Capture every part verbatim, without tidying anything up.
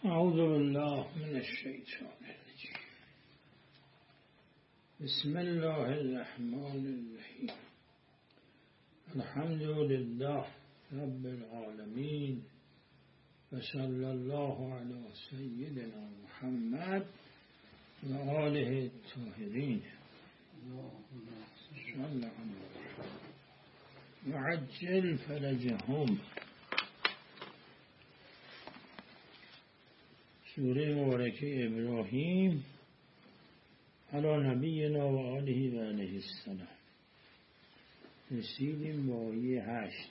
اعوذ بالله من الشیطان الرجیم. بسم الله الرحمن الرحیم. الحمد لله رب العالمین و صلی الله علی سیدنا محمد و آله الطاهرین. صلی و عجل فرجهم. سوره مبارکه ابراهیم علی نبینا و آله و علیه السلام. رسیدیم به آیه هشت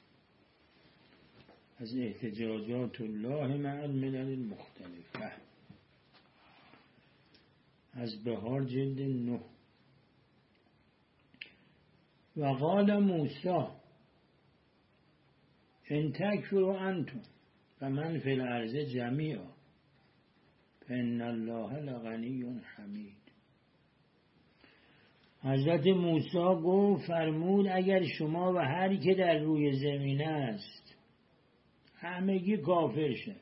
از احتجاجات الله مع الملل المختلفه از بهار جلد نه. و قال موسی ان تکفروا انتم و من فی الارض جمیعا فإن الله لغنی حمید. حضرت موسی گفت فرمود اگر شما و هر که در روی زمین است همگی کافر شوید،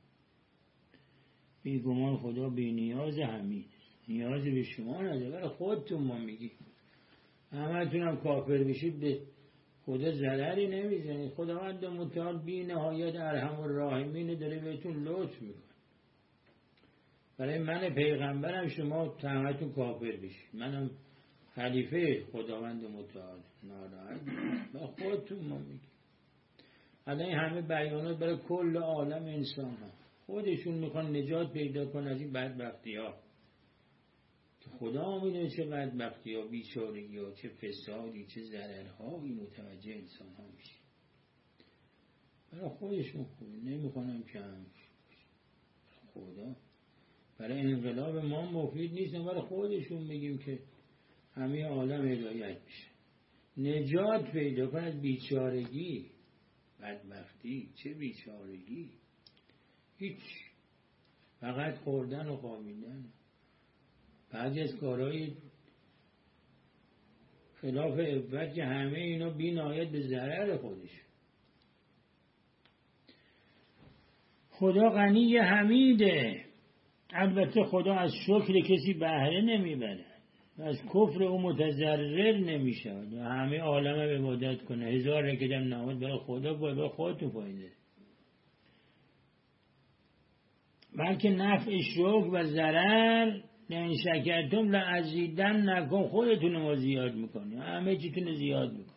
بیگمان خدا بی نیاز حمید است، نیازی به شما نداره، برای خودتون ما میگی همتون هم کافر بشید به خدا ضرری نمیزنید. خداوند متعال بی نهایت ارحم الراحمین داره بهتون لطف میکنه. برای من پیغمبرم شما همتون کافر بشید، منم خلیفه خداوند متعال ناراحت با خودتون ما میگیم. الان همه بیانات برای کل عالم انسان ها خودشون میخوان نجات پیدا کنن از این بدبختی ها که خدا میدونه چه بدبختی ها، بیچارگی ها، چه فسادی، چه ضرر ها این متوجه انسان ها میشه. برای خودشون خوبه، نمیخوانم که هم خدا برای انقلاب ما مفید نیست، برای خودشون میگیم که همه عالم هدایت میشه، نجات پیدا کن از بیچارگی بدبختی. چه بیچارگی؟ هیچ، فقط خوردن و خوابیدن. بعضی از کارهای خلاف عفت که همه اینا بی نهایت به ضرر خودش. خدا غنی حمیده. البته خدا از شکر کسی بهره نمیبره، از کفر او متضرر نمیشه و همه عالم به عبادت کنه. هزار رکعت نماز برای خدا باید برای خودتون فایده، بلکه نفع شکر و ضرر لئن شکرتم لازیدنکم. خودتون ما زیاد میکنی، همه چیتون زیاد میکنی.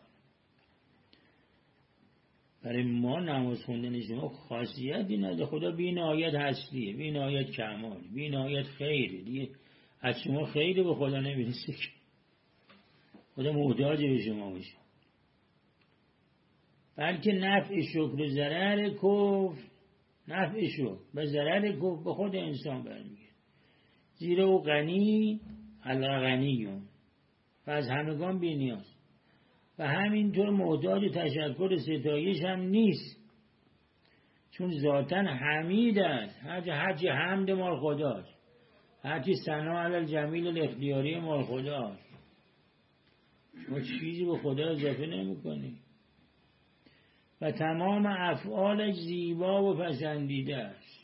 برای ما نماز خوندن شما خاصیتی نداره. خدا بی نهایت هستیه، بی نهایت کمال، بی نهایت خیره. دیگه از شما خیلی به خدا نمیرسه که خدا محتاج به شما باشه، بلکه نفع شکر و ضرر کفر، نفع شکر و ضرر کفر به خود انسان برمیگه. زیرا او غنی الغنیون و از همگان بی نیاز و همینطور محتاج تشکر ستایش هم نیست، چون ذاتاً حمید است. هرچی هرچی حمد مال خداست، هرچی ثنا علی الجمیل الاختیاری مال خداست. شما چیزی به خدا اضافه نمی کنی و تمام افعالش زیبا و پسندیده است.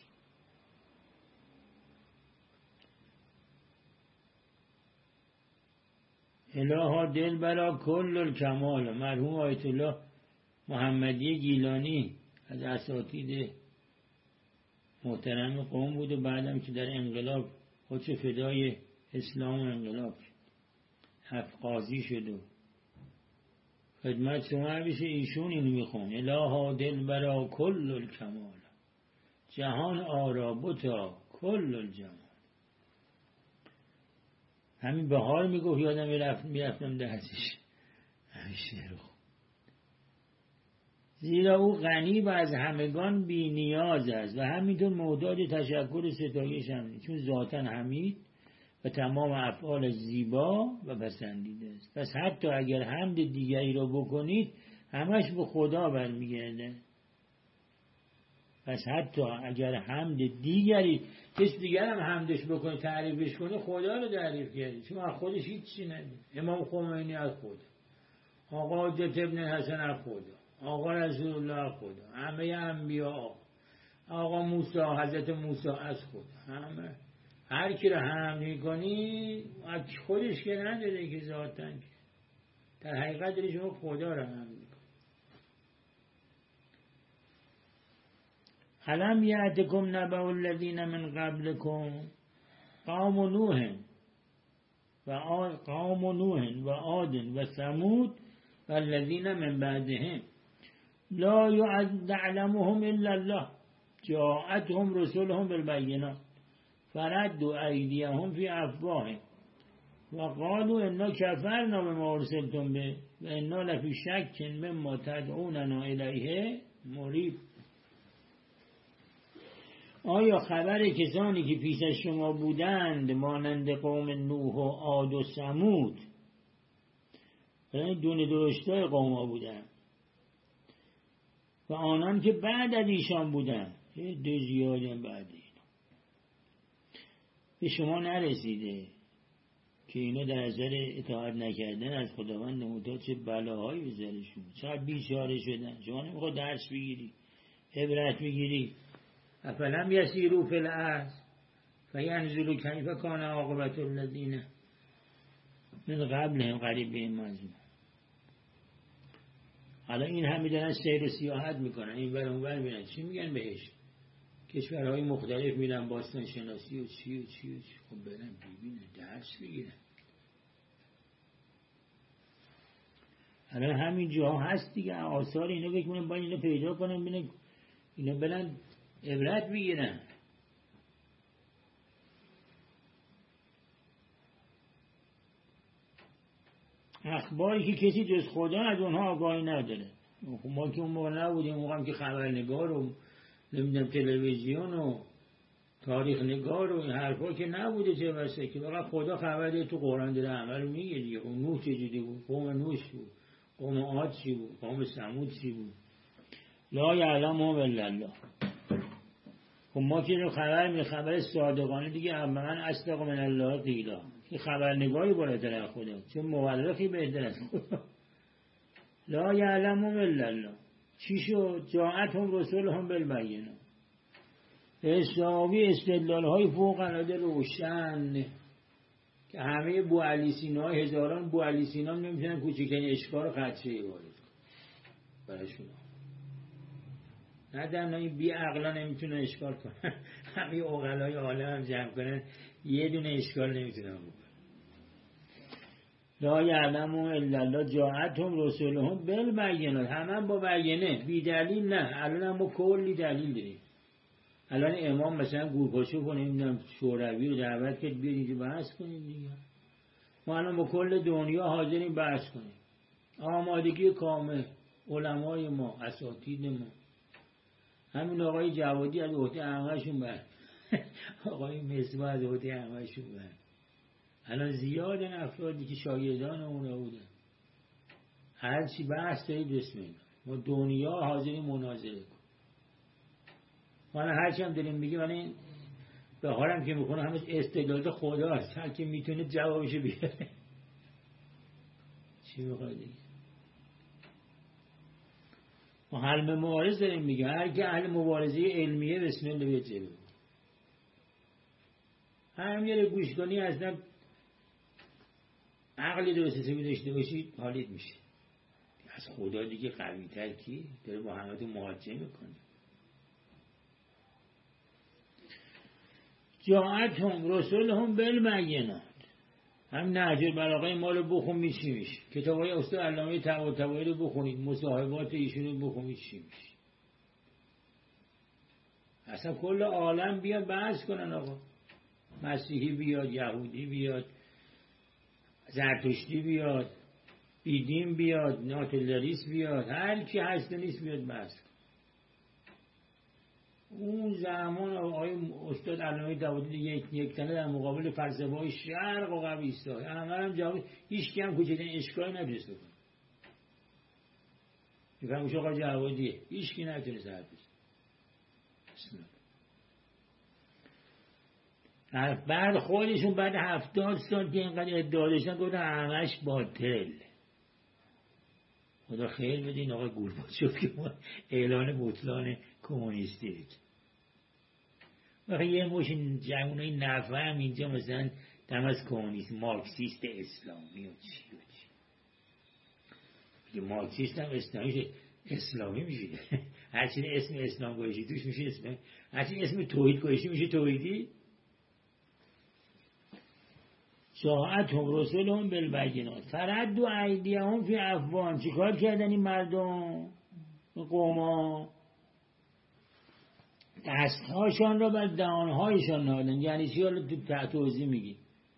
الها دل برا کل الکمال. مرحوم آیت الله محمدی گیلانی از اساتید محترم قوم بود و بعدم که در انقلاب خودش فدای اسلام و انقلاب قاضی شد و خدمت شما همیشه ایشون اینو میخون. الها دل برا کل الکمال جهان آرا بتا کل الجمال. همین بهار میگفت یادم میرفت میرفتم درسش همیشه رو. زیرا او غنی و از همگان بی نیاز است و همینطور محتاج تشکر و ستایش هم نیست، چون ذاتاً حمید و تمام افعال زیبا و پسندیده است. پس حتی اگر حمد دیگری را بکنید همش به خدا برمیگرده. پس حتی اگر حمد دیگری کس دیگر هم حمدش بکنه تعریفش کنه خدا رو تعریف کرده، چون از خودش هیچی ندید. امام خمینی از خدا، آقا حجت ابن حسن از خدا، آقا رسول الله از خدا، همه انبیا آقا موسی، حضرت موسی از خود همه، هر کی رو حمل میکنی از خودش که نداره که ذاتاً، در حقیقت داری شما خدا رو حمل میکنی. الم یأتکم نبأ الذین من قبلکم قوم نوح و قوم نوح و عاد و ثمود و الذین من بعدهم لا یعلمهم الا الله جاءتهم رسلهم بالبینات فردوا ایدیهم فی افواههم و قالوا انا کفرنا بما ارسلتم به و انا لفی شک مما تدعوننا الیه مریب. آیا خبر کسانی که پیش از شما بودند مانند قوم نوح و عاد و ثمود، دونه درشتای قوم ها بودند، و آنان که بعد از ایشان بودند، دو زیادن بعد اینا، به شما نرسیده که اینا در اثر اطاعت نکردن از خداوند متعال چه بلاهایی به سرشون، چقدر بیچاره شدن. شما نمیخواد درس بگیری، عبرت بگیری؟ افلم یسیروا فی الارض فینظروا کیف کان عاقبة الذین من قبلهم قریب به این مضمون. حالا این همه دارن سیر و سیاحت میکنن، این ور اون ور میرن، چی میگن بهش؟ کشورهای مختلف میرن باستان شناسی و چی و چی و چی. خب برن ببینن، درس بگیرن. حالا همین جاها هست دیگه، آثار اینا بکنن، با اینا پیدا کنن، ببینن اینا برن عبرت بگیرن. اخباری که کسی جز خدا از اونها آگاهی نداره. ما که اون موقع نبودیم، اون موقع که خبرنگار و نمیدونم تلویزیون و تاریخ نگار و این حرفا که نبوده، چه بسه که فقط خدا خبری تو قرآن داره عمل میگه دیگه. اون نوح چجوری بود، قوم نوح بود، قوم عاد چی بود، قوم ثمود چی بود. لا یعلمهم الا الله. خب ما که رو خبر می خبر صادقانه دیگه، اما من اصدق من الله قیلا، که خبرنگاری بالاتر از خدا، چه مورخی بهتر از خدا. لا یعلمهم الا الله. چی شد؟ جاءتهم رسلهم بالبینات. حسابی استدلال های فوق العاده روشن که همه بو علی سینا، هزاران بو علی سینا نمیتونن کوچکترین اشکال و خدشه وارد براشون. نه در این بی عقلا نمیتونن اشکال کنن، همه عقلای عالم هم جمع کنن یه دونه اشکال نمیتونن بکنن. لا یعلمهم الا الله جاءتهم رسلهم بالبینات. همه با بیانه، بی دلیل نه. الان ما کلی دلیل داریم. الان امام مثلا گورپاشو کنه، نمیدونم شوروی رو دعوت کرد بیاد اینجا بحث کنیم دیگه. ما الان با کل دنیا حاضریم بحث کنیم. آمادگی کامل، علمای ما، اساتید ما. همین آقای جوادی از عهده همه‌شون بر آقای مصباح از عهده همه‌شون بر. الان زیادن افرادی که شاگردان اونا بودن. هر چی بحث دارید بسم الله، ما دنیا حاضریم مناظره کنیم. ما هرچی هم داریم میگیم، من به حالم که میخونه همه استدلال خدا هست، هر کی میتونه جوابشو بیاره. چی میخواد دیگه؟ ما حل مبارز داریم میگه، هر کی اهل مبارزه علمیه بسم الله بیاد جلو. هم یه گوش کنی اصلا عقلی درست حسابی داشته باشی حالیت میشه. از خدا دیگه قوی تر کی داره با همه تو مواجهه میکنه. جاءتهم رسلهم بالبینات. هم نهج البلاغه مال بخون میشی میشه، کتابای استاد علامه طباطبایی رو بخونید، مصاحبات ایشون رو بخونید چی میشه. اصلا کل عالم بیاد بحث کنن آقا. مسیحی بیاد، یهودی بیاد، زرتشتی بیاد، بیدین بیاد، ناتولاریست بیاد، هر کی هست نیست بیاد بحث کن. اون زمان آقای استاد علامه طباطبایی یک یک تنه در مقابل فلسفه های شرق و غرب ایستاد. همه هم جواب، هیچ کی هم کوچکترین اشکالی نتونست کنه. میگم آقا جوادیه، هیچ کی نتونست حرف بزنه. بعد خودشون بعد هفتاد سال که اینقدر ادعا داشتن گفتن همش باطل. خدا خیر بده این آقای گورباچوف که اعلان بطلان کمونیستی دید. وقتی یه مش جوانای نفهم اینجا مثلا دم از کمونیسم مارکسیست اسلامی و چی و چی یه مارکسیست هم اسلامی اسلامی میشه هرچی اسم اسلام گوشی توش میشه اسلامی هرچی اسم توحید گوشی میشه توحیدی. جاءتهم رسلهم بالبینات فردوا ایدیهم فی افواههم. چیکار کردن این مردم قوما؟ دستهاشان را بر دهانهایشان نهادند. یعنی چی؟ حالا تو توضیح میگی.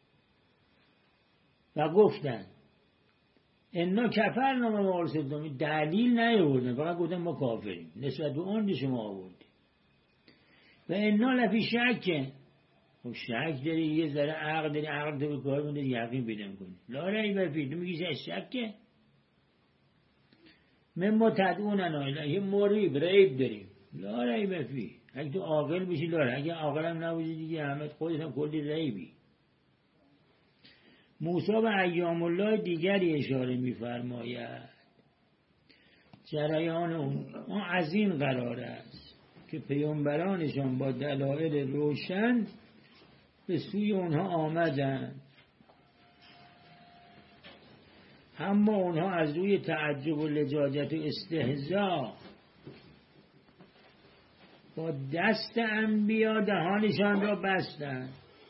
و گفتن انا کفرنا بما ارسلتم. دلیل نیاوردن، فقط گفتن ما کافریم نسبت به اون شما آوردیم. و انا لفی شک. خب شک داری، یه ذره عقل داری، عقل تو به کار بنده یقین پیدا کنی. لا ریب فیه. تو میگی شکه من ما تدعوننا الیه مریب ریب داریم. لا ریب فیه. اگه تو عاقل بشی داره، اگه عاقل هم نباشی دیگه احمد خودت هم کلی ریبی. موسی به ایام الله دیگری اشاره می‌فرماید. جریان اون از این قرار است که پیامبرانشان با دلایل روشن به سوی اونها آمدند، اما اونها از روی تعجب و لجاجت و استهزاء با دست انبیا دهانشان را بستند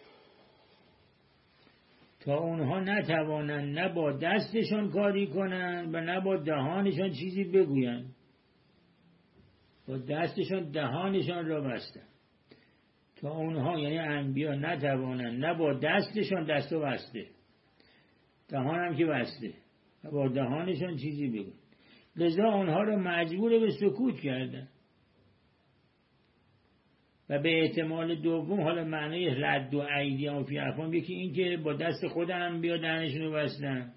تا اونها نتوانند نه با دستشان کاری کنند و نه با دهانشان چیزی بگویند. با دستشان دهانشان را بستند تا اونها یعنی انبیا نتوانند نه با دستشان دستو بسته، دهانم که بسته، و با دهانشان چیزی بگویند. لذا اونها را مجبور به سکوت کردند. و به احتمال دوم حالا معنی رد و ایدیهم فی افواههم یکی این که با دست خودم بیا دهنشون رو بستن،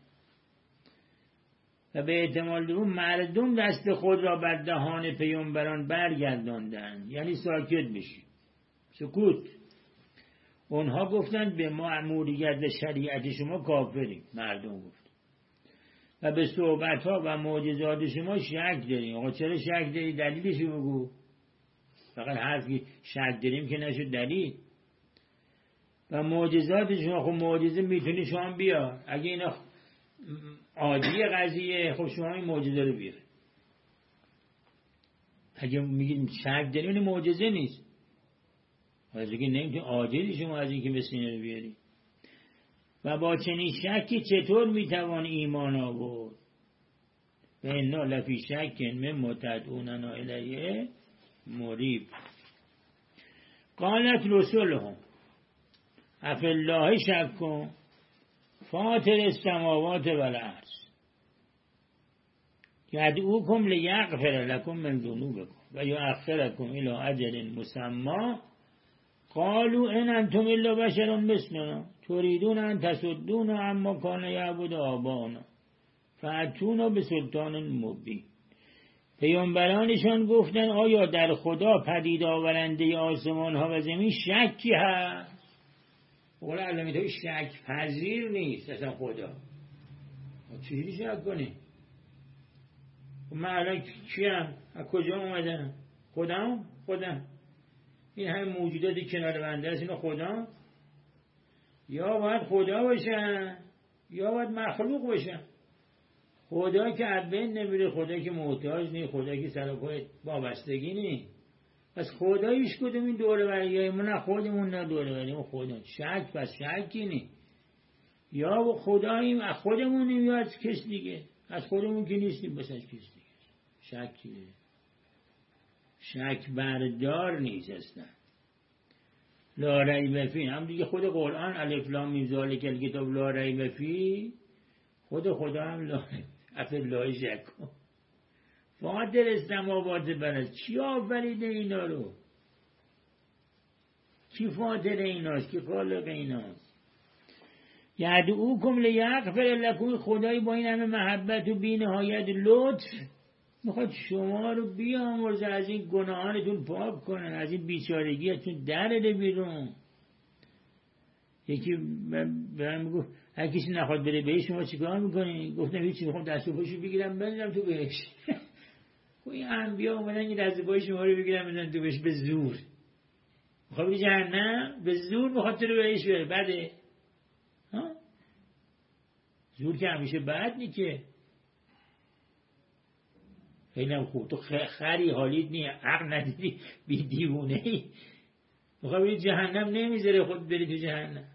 و به احتمال دوم مردم دست خود را بر دهان پیامبران برگرداندند، یعنی ساکت بشی، سکوت. اونها گفتند به مأموریت و شریعت شما کافریم. مردم گفت و به صحبت ها و معجزات شما شک داریم. آقا چرا شک داری؟ دلیلش بگو. فقط حرفی شک داریم که نشد دلیل. و معجزات شما، خب معجزه میتونی شما بیار. اگه اینا عادی قضیه، خب شما این معجزه رو بیار. اگه میگیم شک داریم این معجزه نیست. از اینکه نمیتونی عاجزی شما از اینکه مثل این رو بیاری. و با چنین شکی چطور میتوان ایمان آورد؟ و انا لفی شک مما تدعوننا الیه مریب. قالت رسلهم افی الله شک فاطر السماوات والارض یدعوکم لیغفر لکم من ذنوبکم و یؤخرکم الی اجل مسمی قالوا ان انتم الا بشر مثلنا تريدون ان تصدونا عما كان يعبد آباؤنا فأتونا بسلطان مبین. پیامبرانشان گفتند آیا در خدا پدید آورنده آسمان ها و زمین شکی هست؟ اول علمی توی شک پذیر نیست اصلا خدا. چیزی شک کنی؟ من الان کیم؟ از کجا اومدم؟ خودم؟ خودم این همه موجوداتی کنار بنده است اینا خدا؟ یا باید خدا باشن یا باید مخلوق باشن. خدا که عبین نمیره، خدا که محتاج نی، خدا که سر و پای وابستگی نی. پس خدایش کدوم این دوره بریای ما؟ نه خودمون نه دوره بریای ما خودمون. شک پس شکی نی. یا خداییم از خودمونیم یا از کس دیگه. از خودمون که نیستیم بس از کس دیگه. شکی نی. شک بردار نیست اصلا. لا ریب فیه هم دیگه خود قرآن الف لام میم ذالک الکتاب لا ریب فیه، خود خدا هم لا افی الله شک فاطر السماوات والارض. کی آفریده اینا رو؟ کی فاطر ایناست؟ کی خالق ایناست؟ یدعوکم لیغفر لکم. خدای با این همه محبت و بی‌نهایت لطف میخواد شما رو بیامرزه، از این گناهانتون پاک کنن، از این بیچارگیتون درده بیرون. یکی برم میگو هر کسی نخواد بره بهش شما چیکار میکنی؟ گفتم هیچی، میخوام دست و پاشو بگیرم بندم تو بهش. خب این انبیا اومدن که دست و پای شما رو بگیرم بندم تو بهش به زور. میخوای بری جهنم؟ به زور میخواد تو رو بهش بره، بده. ها؟ زور که همیشه بد نی که. خیلی هم خوب، تو خری حالیت نی، عقل ندیدی، بی دیوونه ای. میخوای بری جهنم، نمیذاره خود بری تو جهنم.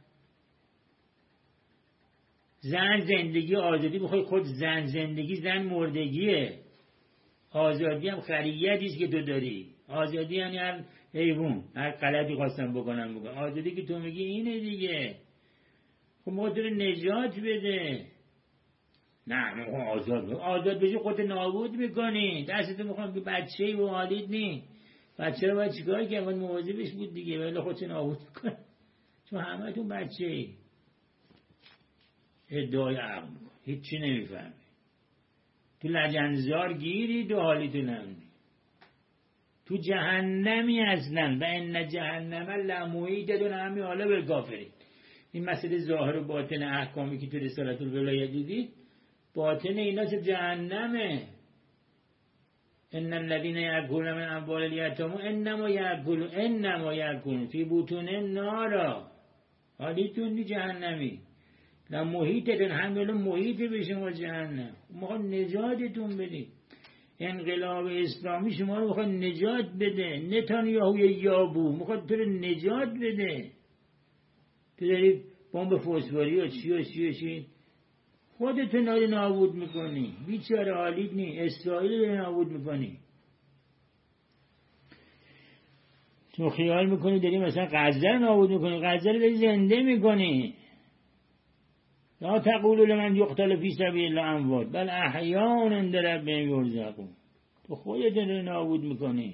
زن زندگی آزادی، میخوای خود زن زندگی، زن مردگیه. آزادی هم خریتیست که تو داری. آزادی یعنی هر حیوان هر غلطی خواستم بکنم بکنم. آزادی که تو میگی اینه دیگه. خب ما تو رو نجات بده. نه ما آزاد بگم. آزاد بشی خودت نابود میکنی. دستتو میخوام که بچه‌ای و حالیت نی. بچه رو باید چیکار کنی؟ باید مواظبش بود دیگه، ولی خودت نابود میکنی. چون همه تون بچه‌ای. ادعای عقل میکنی، هیچی نمیفهمی. تو لجنزار گیری، تو حالیتو نمونی. تو جهنمی اصلا. و ان جهنم لمحیطة همین حالا بالکافرین. این مسئله ظاهر و باطن احکامی که تو رسالت الولایت دیدید، باطن اینا چه جهنمه. ان الذين يأكلون من اموال اليتامى انما يأكلون انما يأكلون فی بطونهم نارا. حالیتون دی جهنمی. لمحیطة همین محیط به شما جهنم. ما نجاتتون بدیم. انقلاب اسلامی شما رو میخواد نجات بده. نتانیاهوی یابو میخواد تو رو نجات بده. تو داری بمب فسفوری و چی و چی و چی خودت رو نابود میکنی. بیچاره حالیت نی. اسرائیل رو نابود میکنی. تو خیال میکنی داری مثلا غزه رو نابود میکنی. غزه رو داری زنده میکنی. لا تقولوا لمن یقتل فی سبیل الله اموات بل احیاء عند ربهم یرزقون. تو خودت رو نابود میکنی.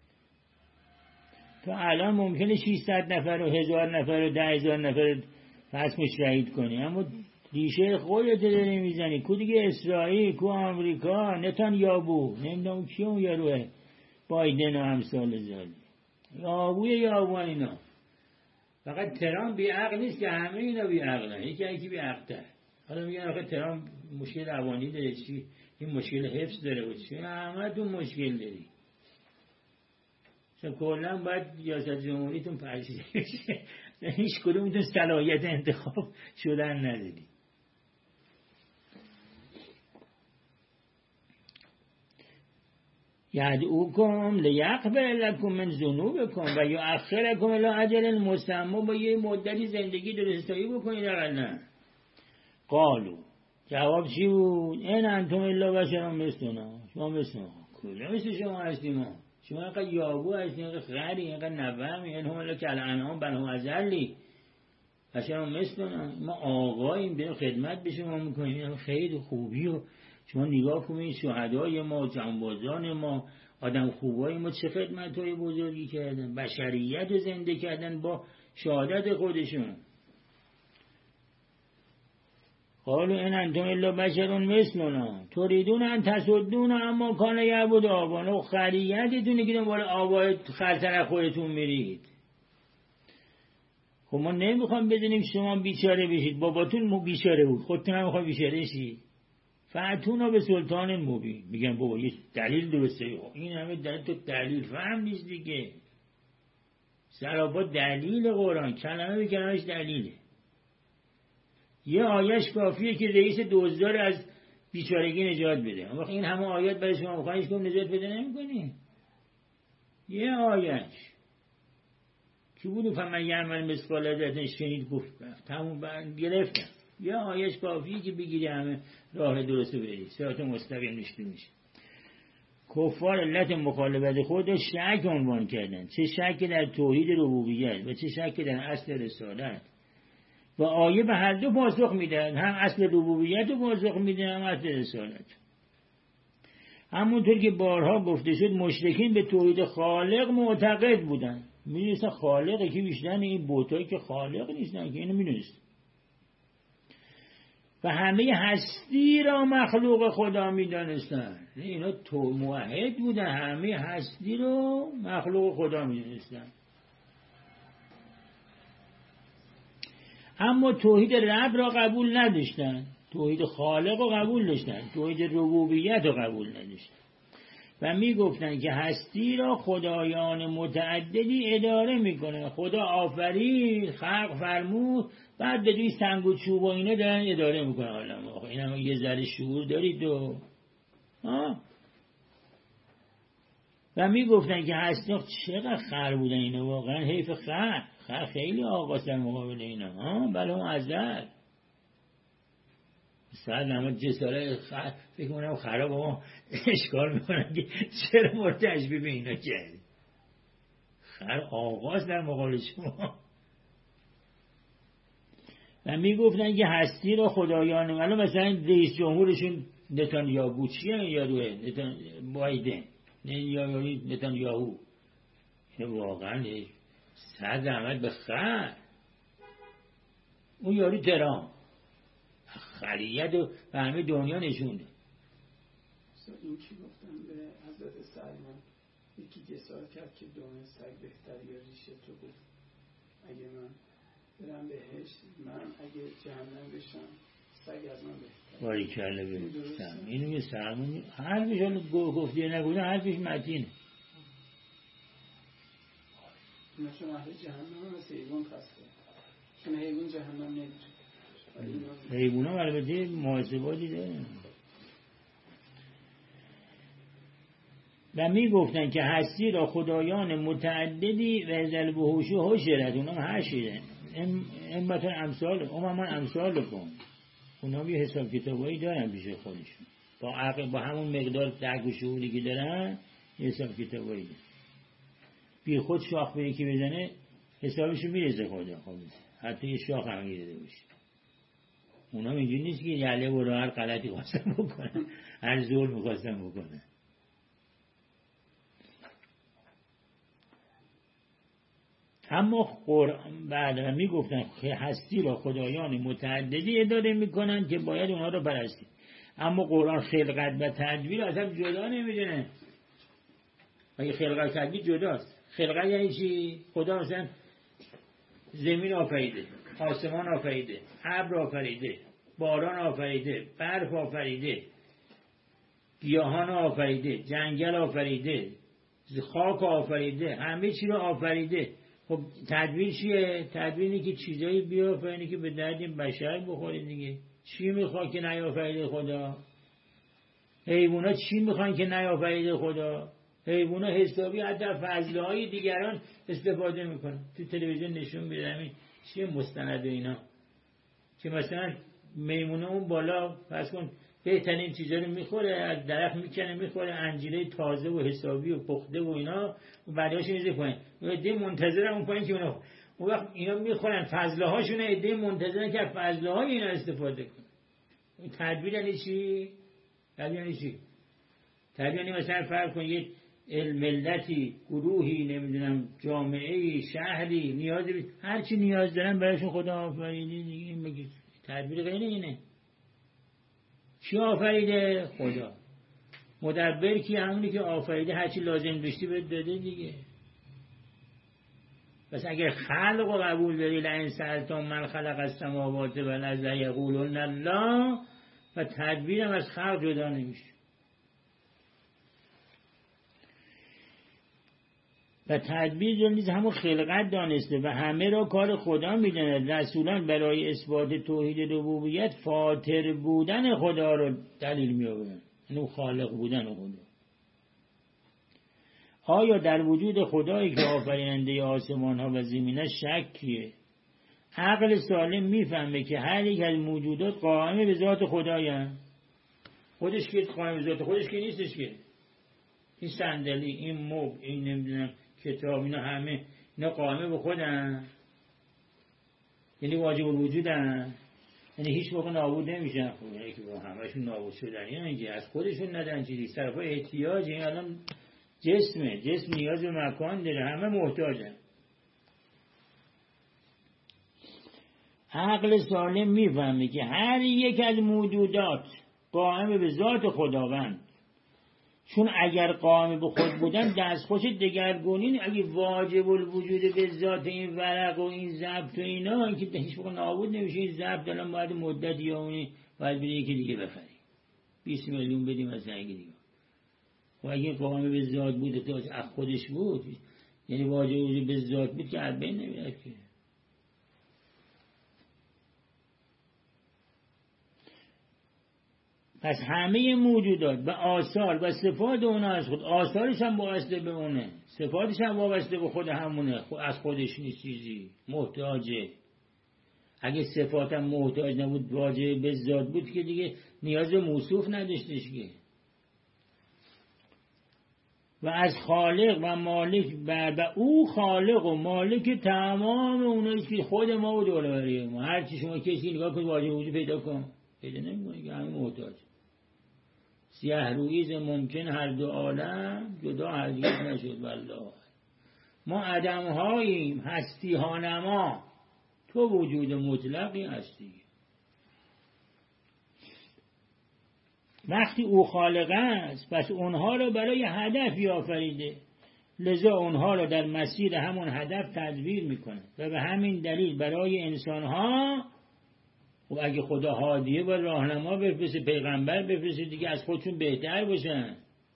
تو الان ممکنه ششصد نفر و هزار نفر و ده هزار نفر فسمو شهید کنی، اما ریشه خودت داری میزنی. کو دیگه اسرائیل، کو آمریکا، نتانیاهو، نمیدونم کی اون یاروه، بایدن و امثال زالی. یابوی یابوان اینا. فقط ترامپ بی عقل نیست که همه اینا بی عقلن. یکی یکی بی عقل‌تر. حالا میگن آخه ترامپ مشکل روانی داره، چی این مشکل حفظ داره و چی. همه تو مشکل داری. چون کلا باید ریاست جمهوریتون پرشیده بشه. هیچ کدومتون صلاحیت انتخاب شدن نداری. یدعوکم لیغفر لکم من ذنوبکم و یؤخرکم الی اجل مسمى. با یه مدتی زندگی درستایی بکنید. اقلا قالو، جواب چی بود؟ این انتم الا بشر مثلنا. شما مثل ما. کجا مثل شما هستیم ما؟ شما اینقدر یابو هستیم، اینقدر خری، اینقدر نوهمی. این هم الا کالانعام بل هم اضل. بشر مثلنا. ما آقاییم، بریم خدمت به شما میکنیم. خیلی خوبی و شما نگاه کنید شهدای ما، جنبازان ما، آدم خوبای ما چه خدمت‌های بزرگی کردن. بشریت رو زنده کردن با شهادت خودشون. قالوا ان انتم الا بشر مثلنا تريدون ان تصدون اما کان یعبد آباؤنا. خریتتون که دنبال آبای خرطر خودتون میرید. خب ما نمیخوام بدونیم شما بیچاره بشید. باباتون بیچاره بود، خودتون هم میخواد بیچاره شید. فاتونا به سلطان مبین. میگن بابا یه دلیل درسته. این همه دلیل تو دلیل فهم نیست دیگه. سراپا دلیل قرآن، کلمه به کلمهش دلیله. یه آیش کافیه که رئیس دزدار از بیچارگی نجات بده. اما این همه آیات برای شما بخواهیش کنم نجات بده نمی‌کنی. یه آیش کی بود؟ فمن یعمل مثقال ذره شنید گفت تموم گرفتم. یه آیش کافیه که بگیری همه راه درست بری، صراط مستقیم نشون میشه. کفار علت مخالفت خود رو شک عنوان کردن. چه شک در توحید ربوبیت و چه شک در اصل رسالت. و آیه به هر دو پاسخ میدن. هم اصل ربوبیت رو پاسخ میدن، هم اصل رسالت. همونطور که بارها گفته شد مشرکین به توحید خالق معتقد بودن. میدونستن خالقه که بیشتر این بوتایی که خالق نیستن که اینو میدونست. و همه هستی را مخلوق خدا میدانستن. اینا تو موحد بودن، همه هستی رو مخلوق خدا میدانستن. اما توحید رب را قبول نداشتن. توحید خالق را قبول داشتن، توحید ربوبیت را قبول نداشتن. و میگفتن که هستی را خدایان متعددی اداره میکنه. خدا آفرید، خلق فرمود، بعد به دوی سنگ و چوب و اینا دارن اداره میکنه عالم. آخه این هم یه ذره شعور دارید و ها. و میگفتن که هستی چقدر خر بودن اینا، واقعا حیف خر. خر خیلی آقاست در مقابل اینا ها. بله اون ازل ساعت نمید جساره خر فکر کنم خرا با ما اشکال میکنن که چرا مورد تشبیه به اینا کرد. خر آغاز در مقابل شما. و میگفتن که هستی را خدایان، الان مثلا رئیس جمهورشون نتانیاهو چیه یا روه نتان... بایدن یا نتانیاهو، واقعا صد رحمت به خر. اون یارو ترام خریت و به همه دنیا نشونده. این چی گفتم به حضرت سلمان، یکی جسار کرد که دونه سگ بهتر یا ریشه تو گفت اگه من برم بهشت، من اگه جهنم بشم سگ از من بهتر. باری کله بهتر. اینو یه سلمان حرفش حالا گفتی نگوده حرفش متینه. نشون اهل جهنم مثل حیوان خسته، چون حیوان جهنم نمیشه. حیوان هم البته محاسباتی داره. و می گفتن که هستی را خدایان متعددی و ازل وحوش و حشرت، اونم حشره امتون امثال اممان امثال کن. اونا یه حساب کتابایی دارن پیش خودشون، با عقل با همون مقدار درک و شعوری که دارن یه حساب کتابایی دارن. بی خود شاخ به یکی بزنه حسابشو میرزه خدا خودش، حتی یه شاخ هم میرزه باشه. اونا اینجوری نیست که یله و هر غلطی خواستن بکنن، هر ظلم میخواستن بکنن. اما قرآن بعد هم میگفتن که هستی را خدایان متعددی اداره میکنن که باید اونها را پرستید. اما قرآن خلقت و تدبیر اصلا جدا نمیدونه. اگه خلقت و تدبیر جداست. خلقت یعنی چی؟ خدا مثلا زمین آفریده، آسمان آفریده، ابر آفریده، باران آفریده، برف آفریده، گیاهان آفریده، جنگل آفریده، خاک آفریده، همه چی رو آفریده. خب تدبیر چیه؟ تدبیر اینه که چیزایی بیافرینه که به درد این بشر بخوره دیگه. چی میخواد که نیافریده خدا؟ حیوونا چی میخوان که نیافریده خدا؟ حیوونا حسابی حتی فضله های دیگران استفاده میکنن. تو تلویزیون نشون میدن همین چیه مستند اینا که مثلا میمونه اون بالا فرض کن بهترین چیزا رو میخوره، از درخت میکنه میخوره، انجیره تازه و حسابی و پخته و اینا، و بعداش میذاره پایین. اون عده منتظرن اون پایین که اونا اون وقت اینا میخورن، فضله هاشون عده منتظرن که فضله های اینا استفاده کنن. این تدبیر یعنی چی؟ تدبیر یعنی چی؟ تدبیر یعنی مثلا فرض کن یه ملتی، گروهی، نمیدونم جامعه، شهری نیاز بید. هر چی نیاز دارن برایشون خدا آفریده دیگه. این بگید تدبیر غیر اینه. کی آفریده؟ خدا. مدبر کی؟ همونی که آفریده هر چی لازم داشتی بهت داده دیگه. پس اگر خلق رو قبول داری، لئن سألتم من خلق السماوات والارض یقولون الله، و تدبیر هم از خلق جدا نمیشه. و تدبیر جلویز همون خلقت دانسته و همه را کار خدا میداند. رسولان برای اثبات توحید ربوبیت فاطر بودن خدا رو دلیل میآورند، یعنی خالق بودن خدا. آیا در وجود خدایی که آفریننده آسمان ها و زمین شکیه؟ عقل سالم میفهمه که هر یک از موجودات قائم به ذات خدایند. خودش که قائم به ذات خودش که نیستش که. این صندلی، این مبل، این نمیدونم کتاب، اینا همه اینا قائمه به خودن، یعنی واجب الوجودن، یعنی هیچ موقع نابود نمیشن. خب اینه که با همشون نابود شدن، یعنی که از خودشون ندن چیزی، صرف احتیاج. این الان جسمه، جسم نیاز به مکان داره، همه محتاجن. عقل سالم میفهمه که هر یک از موجودات قائم به ذات خداوند، چون اگر قائم به خود بودن دستخوش دگرگونی، اگه واجب الوجود به ذات این ورق و این ضبط و اینا، این که هیچ موقع نابود نمیشه. این ضبط الان باید مدت یا اونی باید بری یکی دیگه بخری، بیست میلیون بدیم از یکی دیگه. و اگه قائم به ذات بود تا از خودش بود، یعنی واجب وجود به ذات بود که از بین نمیرفت که. پس همه موجودات و آثار و صفات اونها از خود، آثارش هم وابسته به اونه، صفاتش هم وابسته به خود همونه، از خودش نیست چیزی، محتاجه. اگه صفات هم محتاج نبود، واجب به ذات بود که دیگه نیاز موصوف نداشتش که. و از خالق و مالک بر و او خالق و مالک تمام اونایی که خود ما و دوره بریه ما. هر چی شما کسی نگاه کنید واجب وجود پیدا کن، پیدا نمی‌کنی که همه محتاج. سیه رویز ممکن هر دو عالم جدا هرگز نشد والله. ما عدم هاییم، هستی ها نما، تو وجود مطلقی هستی. وقتی او خالق است پس اونها رو برای هدفی آفریده، لذا اونها رو در مسیر همون هدف تدبیر میکنه و به همین دلیل برای انسانها، و اگه خدا هادیه با راهنما بفرسته، پیغمبر بفرسته دیگه از خودشون بهتر باشن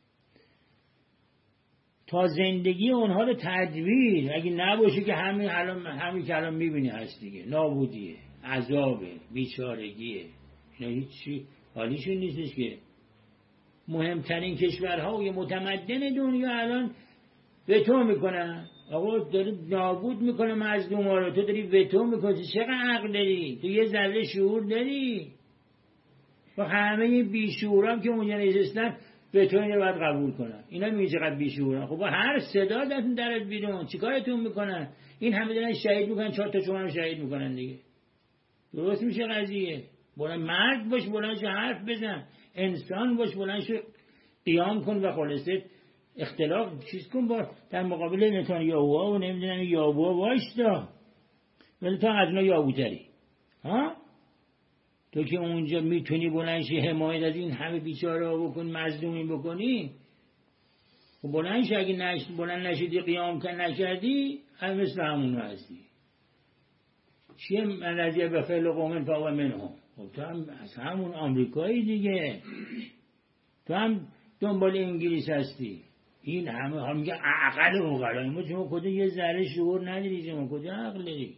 تا زندگی اونها رو تدبیر. اگه نباشه که همین الان همین که الان میبینی هست دیگه، نابودیه، عذابه، بیچارگیه، اینا هیچی حالیشون نیستش که. مهمترین کشورها و متمدن دنیا الان وتو میکنن، آقا داری نابود میکنه مظلوما رو، تو داری وتو میکنی، چقدر عقل داری؟ تو یه ذره شعور داری؟ و همه بیشعورام که اونجا نشستن وتو اینو باید قبول کنن. اینا میگه چقدر بیشعورن. خب با هر صدا دارن درت بیرون چیکارتون میکنن؟ این همه دارن شهید میکنن، چهار تا شما هم شهید میکنن دیگه. درست میشه قضیه؟ بلند مرد باش، بلند شو حرف بزن، انسان باش، بلند شو قیام کن و خلاصه اختلاف چیز کن با در مقابل نتانیاهو و نمیدونم یابو وایستا، ولی تو از اونا یابوتری ها؟ تو که اونجا میتونی بلند شی حمایت از این همه بیچاره ها بکن، مظلومین بکنی، و بلند شی. اگه نش بلند نشدی قیام کن نکردی، هم مثل همون هستی. چیه من رضیه به فعل قومن فاقا منهم؟ خب تو هم از همون آمریکایی دیگه، تو هم دنبال انگلیس هستی. این همه هم میگه عقل و غلای ما، شما کجا یه ذره شعور نداری؟ شما کجا عقل داری؟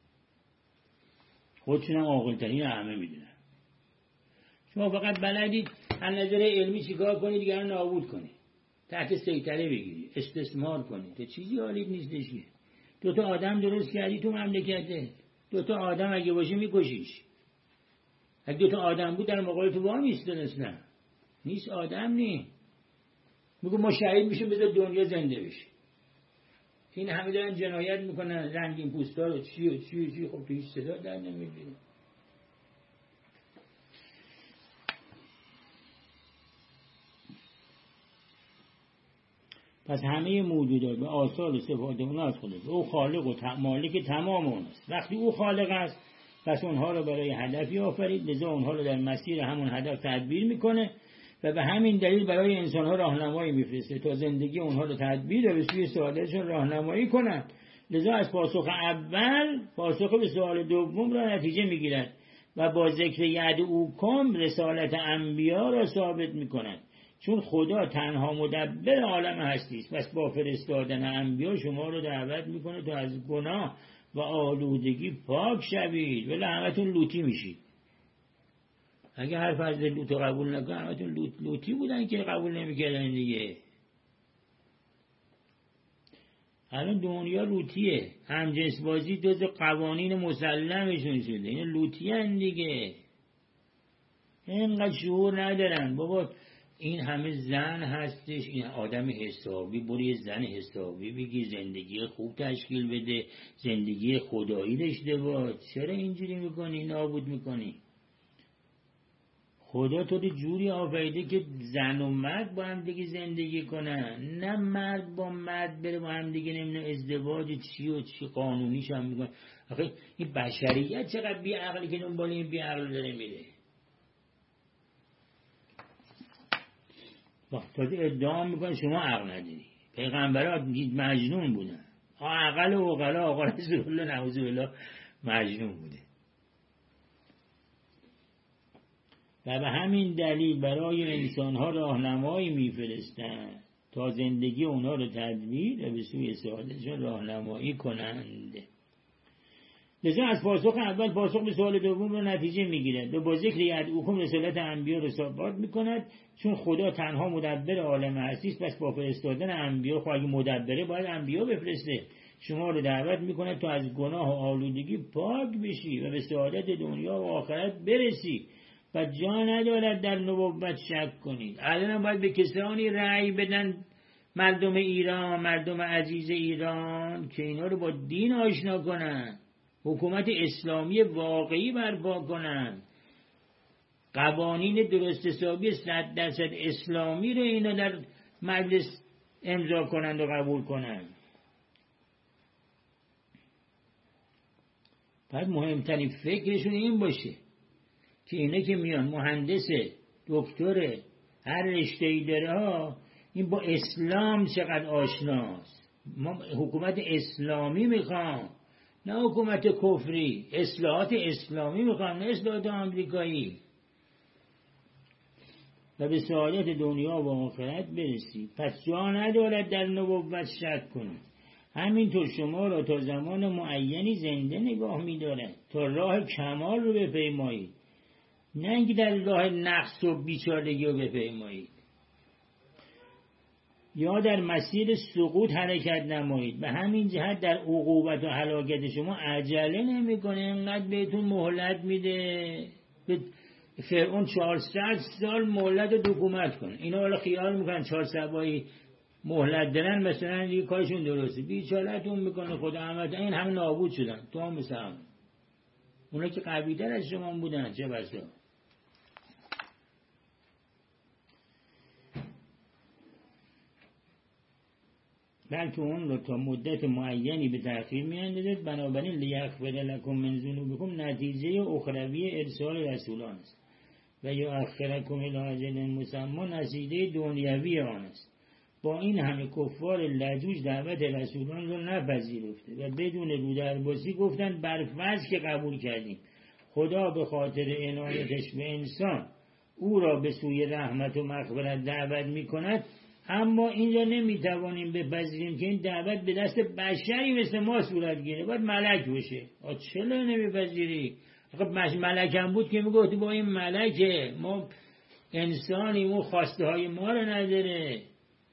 خودشون هم عاقل ترین همه میدونن. شما فقط بلدید از نظر علمی چیکار کنید دیگران نابود کنید، تحت سیطره بگیرید، استثمار کنید. تو چیزی حالیت نیستش که. دو تا آدم درست کردی تو مملکته، دو تا آدم اگه باشه میکشیش. اگه دو تا آدم بود در مقابل تو وام ایستادن، نیست آدم نی. میگه ما شهید میشیم بذار دنیا زنده بشه. این همه دارن جنایت میکنن، رنگین پوستا رو چی و چی و چی. خب تو هیچ صدا در نمیدید. پس همه موجودات و آثار و صفات اونها از خودش، او خالق و مالک تمام اوناست. وقتی او خالق است پس اونها رو برای هدفی آفرید، لذا اونها رو در مسیر همون هدف تدبیر میکنه و به همین دلیل برای انسانها راهنمایی میفرسته تا زندگی اونها رو تدبیر و به سوی سعادتشون راهنمایی کنند. لذا از پاسخ اول پاسخ به سوال دوم را نتیجه میگیرد و با ذکر یعد او کم رسالت انبیا را ثابت میکند، چون خدا تنها مدبر عالم هستی است. پس با فرستادن انبیا شما رو دعوت میکنه تا از گناه و آلودگی پاک شوید، ولی همتون لوطی میشید. اگه حرف از لوط قبول نکنه، همتون لوط لوطی بودن که قبول نمیکردن دیگه. الان دنیا لوطیه، همجنس بازی جز قوانین مسلمشون شده، این لوطی هن دیگه. اینقدر شعور ندارن. بابا این همه زن هستش، این آدم حسابی، بری زن حسابی بگی، زندگی خوب تشکیل بده، زندگی خدایی داشته باش. چرا اینجوری میکنی؟ نابود میکنی. خدا تو رو جوری آفریده که زن و مرد با هم دیگه زندگی کنن، نه مرد با مرد بره با هم دیگه نمیدونم ازدواج چی و چی قانونیش هم میکنن. آخه این بشریت چقدر بی عقلی که دنبال این بی عقل داره میره. وقتی ادعا میکنه شما عقل نداری. پیغمبرات مجنون بودن. عقل و عقلا آقا رسول الله نعوذ بالله مجنون بوده. و به همین دلیل برای انسانها راهنمایی میفرستند تا زندگی اونها رو تدبیر و به سوی سعادتشون راهنمایی کنند. لذا از پاسخ اول پاسخ به سوال دوم رو نتیجه میگیرد و با ذکر یدعوکم رسالت انبیا رو ثابت میکند، چون خدا تنها مدبر عالم هستی است. پس با فرستادن انبیا، خب اگه مدبره باید انبیا بفرسته، شما رو دعوت میکند تا از گناه و آلودگی پاک بشی و به سعادت دنیا و آخرت برسی و جا ندارد در نبوت شک کنید. الان باید به کسانی رأی بدن، مردم ایران، مردم عزیز ایران، که اینا رو با دین آشنا کنن، حکومت اسلامی واقعی برپا کنن، قوانین درست حسابی صد درصد اسلامی رو اینا در مجلس امضا کنند و قبول کنند. بعد مهمترین فکرشون این باشه که اینا که میان مهندس، دکتر، هر رشته‌ای داره ها، این با اسلام چقدر آشناست. ما حکومت اسلامی میخوام، نه حکومت کفری. اصلاحات اسلامی میخوام، نه اصلاحات آمریکایی. و به سعادت دنیا و آخرت برسید. پس جا ندارد در نبوت شک کنید. همینطور شما را تا زمان معینی زنده نگاه می‌دارد تا راه کمال رو بپیمایید، نه اینکه در راه نقص و بیچارگی رو بپیمایید یا در مسیر سقوط حرکت نمایید. به همین جهت در عقوبت و هلاکت شما عجله نمی‌کنه، اینقدر بهتون مهلت میده. فرعون چهارصد سال مهلت رو حکومت کنه، اینا حالا خیال میکنن چهارصد بایی مهلت دارن مثلا دیگه کارشون درسته، بیچاره‌تون میکنه خدا همه این همه نابود شدن. تو هم مثل هم اونا که قوی‌تر از شما بودن چه بسا. بلکه اون رو تا مدت معینی به تأخیر میاندازد. بنابراین لیغفر لکم من ذنوبکم نتیجه اخروی ارسال رسولان است و یؤخرکم الی اجل مسمی نتیجه دنیوی آن است. با این همه کفار لجوج دعوت رسولان رو نپذیرفته و بدون رودرباسی گفتند بر فرض که قبول کردیم خدا به خاطر عنایتش به انسان او را به سوی رحمت و مغفرت دعوت می کند، اما اینجا نمیتوانیم بپذیریم که این دعوت به دست بشری مثل ما صورت گیره، باید ملک باشه. چرا نمیپذیری؟ خب ملک هم بود که میگفت با این ملکه، ما انسانی اون خواسته های ما رو نداره.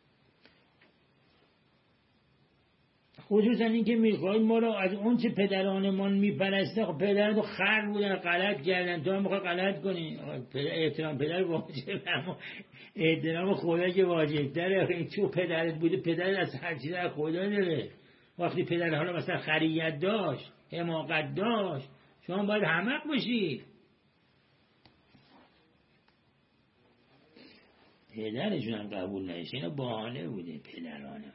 خصوصا این که میخواید ما رو از اون چه پدرانمان میپرسته، خب پدران تو خر بودن غلط کردن، تو هم میخوای غلط کنی. احترام پدر واجب، اما احترام خدا که واجب تره. این چون پدرت بوده، پدرت از هر چیز از خدا داره. وقتی پدر حالا مثلا خریت داشت، حماقت داشت، شما باید حمق باشی. پدرشون هم قبول نشه، اینا بهانه بوده پدرانه.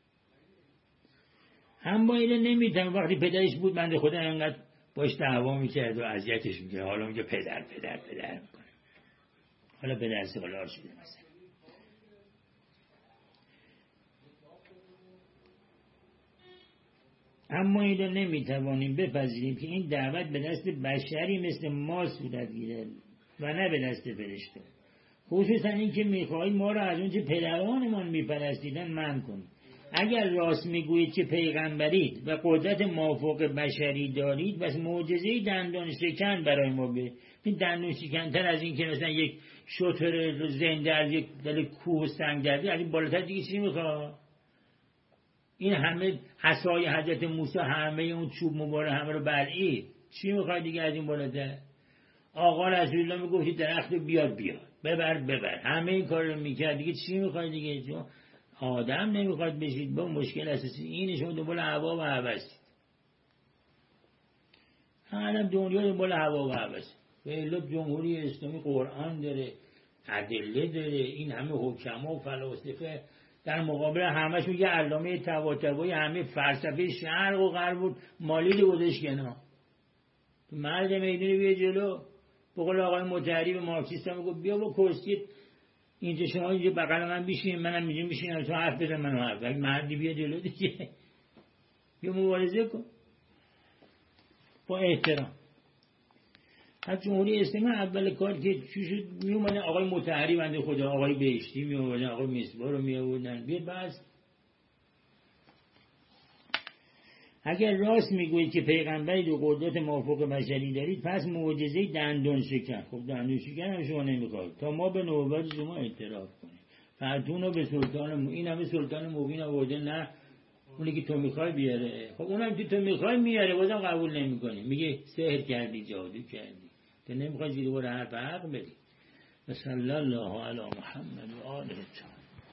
هم با اینه نمیتونم. وقتی پدرش بود بنده خدا اینقدر باش دعوا میکرد و اذیتش میکرد، حالا میگه پدر پدر پدر میکنه. حالا پدر سالار شده مثلا. اما اینو نمیتوانیم بپذیریم که این دعوت به دست بشری مثل ما صورت گیرد و نه به دست فرشته. خصوصا این که میخواهید ما را از اون چه پدرانمان میپرستیدن منع کنید. اگر راست میگویید که پیغمبرید و قدرت مافوق بشری دارید، بس معجزه دندان شکن برای ما به این دندان شکن تر از این که مثلا یک شتر زنده از یک دل کوه سنگ دردی، از این بالاتر دیگه چی میخواد؟ این همه عصای حضرت موسی، همه اون چوب مبارک همه رو بلعید، چی میخواد دیگه از این بالاتر؟ آقا رسول الله میگفت درخت بیاد بیاد ببر ببر، همه این کار رو میکرد دیگه چی میخواد دیگه؟ چون آدم نمیخواد بشید. با مشکل اساسی اینه شما دنبال هوا و هوسید. الان دنیا دنبال هوا و هوس. به جمهوری اسلامی قرآن داره، ادله داره، این همه حکما و فلاسفه در مقابل همش میگه علامه طباطبایی همه فلسفه شرق و غرب و مالی رو گذاشت کنار. مرد میدونی بیا جلو. به قول آقای مطهری به مارکسیست هم میگه بیا با کرسی اینجا شما اینجا بغل من بشین، منم اینجا میشینم، تو حرف بزن منو حرف. اگه مردی بیا جلو دیگه، بیا مبارزه کن با احترام. از جمهوری اسلامی اول کار که چی شد، می اومدن آقای مطهری بنده خدا، آقای بهشتی می اومدن، آقای مصباح رو می آوردن. بیا بس اگر راست میگویید که پیغمبری دو قدرت موافق بشری دارید، پس معجزه دندان شکن. خب دندان شکن هم شما نمیخواید تا ما به نوبت شما اعتراف کنیم. فردون رو به سلطان م... این همه سلطان مبین آورده، نه اونی که تو میخوای بیاره. خب اونم که تو میخوای میاره، بازم قبول نمیکنی، میگه سحر کردی، جادو کردی، تو نمیخوای زیر بار حرف حق بری. صلی الله علی محمد و آله.